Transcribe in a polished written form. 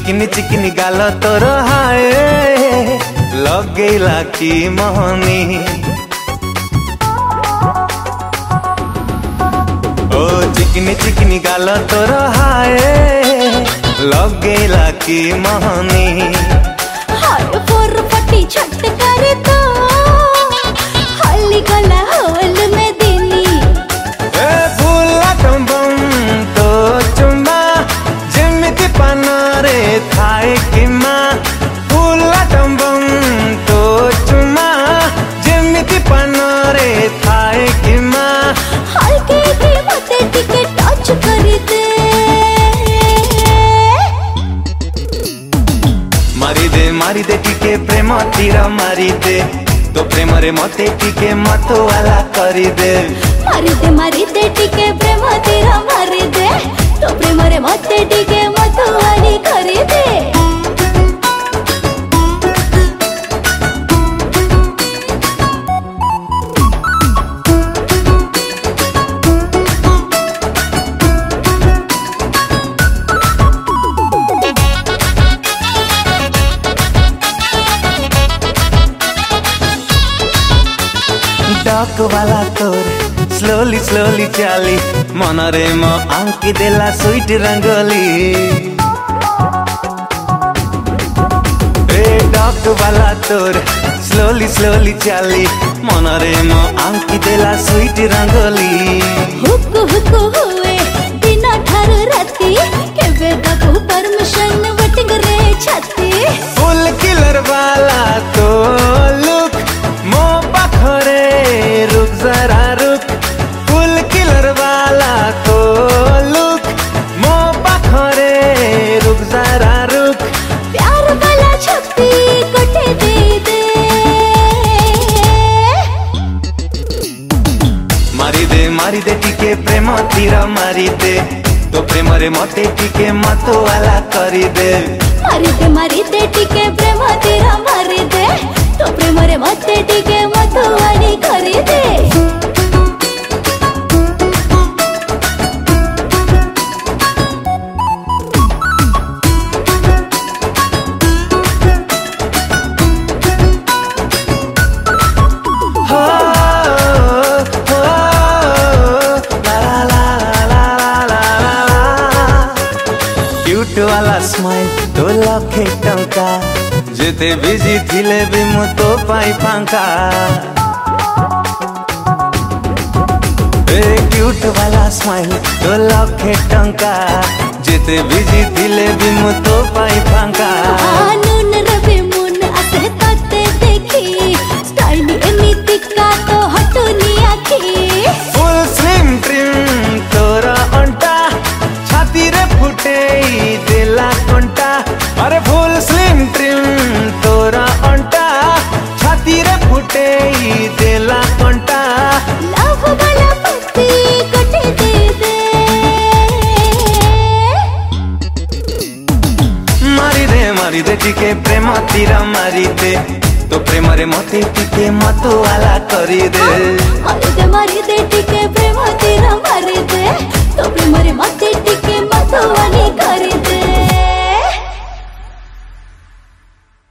चिकनी चिकनी गाल तोर हाय लगेला की मोहनी। ओ चिकनी चिकनी गाल तोर हाय लगेला की मोहनी। हाय फोर पट्टी छट करे तो हल्ली गला होल में देनी। ए फूला टंबम तो चुम्बा जेमिति पानरे थाए कि माँ। फूला टंबम तो चुम्बा जेमिति पानरे थाए कि माँ। हल्के भी मते टिके टच करी दे। मारी दे टिके प्रेम तीर मारी दे तो प्रेम रे मते टिके मत वाला करी दे। मारी दे टिके प्रेम तीर मारी दे तो प्रेम रे मते टिके मत वाली करी दे। डक वाला तोर स्लोली स्लोली चाली मनरे म आंकी देला स्वीट रंगोली। ए डक वाला तोर स्लोली स्लोली चाली मनरे म आंकी देला स्वीट रंगोली। हुक हुक हुए दिन ठारू राती केबे दबु परमिशन वेटिंग रे छाती। फुल किलर वाला तो लुक मो पाखरे रुक जरा रुक। फुल किलर वाला तो लुक मो पाखरे रुक जरा रुक। प्यार वाला छप्पी कोठे दे दे। मारी दे टिके प्रेम तीर मारी दे तो प्रेम रे मते टिके मत वाला करी दे। मारी दे टिके प्रेम तीर मारी दे तो प्रेम रे मते टिके मत वाली करी दे। क्यूट वाला स्माइल तो लखे टंका जेते बिजी थिले भी मु तो पाई फांका। ए क्यूट वाला स्माइल तो लखे टंका जेते बिजी थिले भी मु तो पाई फांका। नून रबे मुन आसे तते देखी स्टाइल एमिति का तो हटुनी आखी। फुल स्लिम ट्रिम तोरा अंटा छाती रे फुटे देला कंटा। अरे फुल स्लिम ट्रिम तोरा अंटा छाती रे फुटे देला कंटा। लव वाला पत्ती कोठे दे दे। मारी दे टिके प्रेम तीर मारी दे तो प्रेम रे मते टिके मत वाला करी दे। मारी दे टिके प्रेम तीर मारी दे तो प्रेम